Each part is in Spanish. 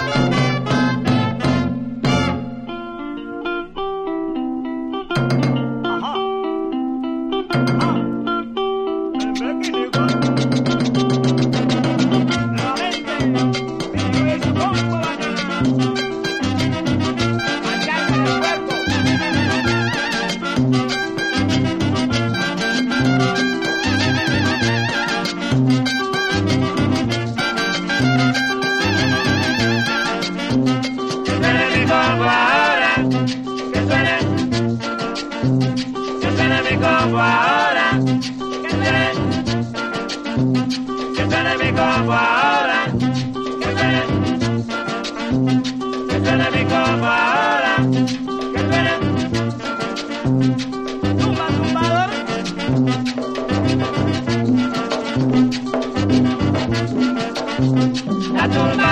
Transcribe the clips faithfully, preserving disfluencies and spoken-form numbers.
combo ahora, que suene, que suene mi combo ahora, que suene, que suene mi combo ahora, que suene, tumba, tumbador. La tumba,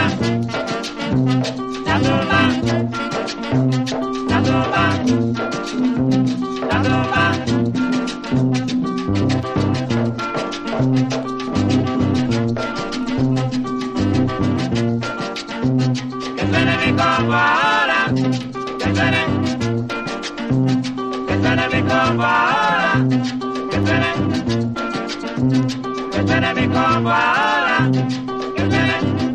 la tumba, la tumba, la tumba. Que suene mi combo ahora, que suene, que suene mi combo ahora, que suene, que suene mi combo ahora, que suene.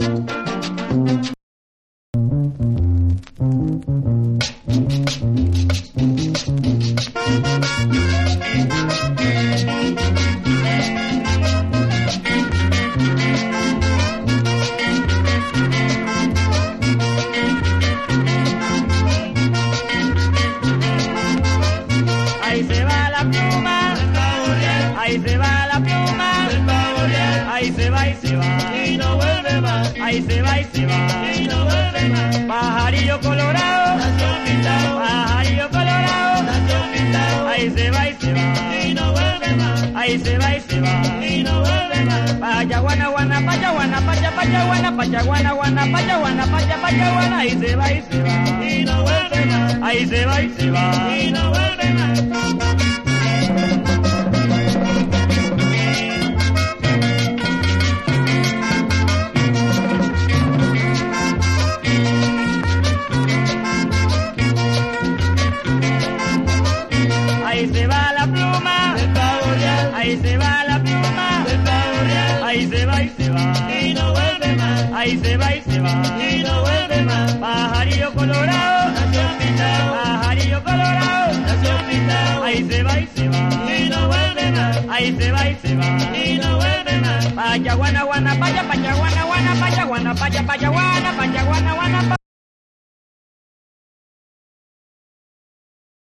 Ahí se va la pluma, ahí se va la pluma, ahí se va y se va, y no vuelve más, ahí se va y se va, y no vuelve más. Pajarillo colorado, pajarillo colorado, ahí se va y se va, y no vuelve más, ahí se va y se va, y no vuelve más. Payaguana, guana, payaguana, paya, payaguana, payaguana, guana, payaguana, paya, payaguana, ahí se va y se va, y no vuelve más, ahí se va y se va, y no vuelve más. Ahí se va la pluma, ahí se va la pluma, ahí se va y se va, y no vuelve más, ahí se va y se va, y no vuelve más. Pajarillo colorado, pajarillo colorado, ahí se va y se va, y no vuelve más, ahí se va y se va, y no vuelve más. Payaguana, guana, paya, payaguana, guana, payaguana, paya, payaguana, payaguana, guana,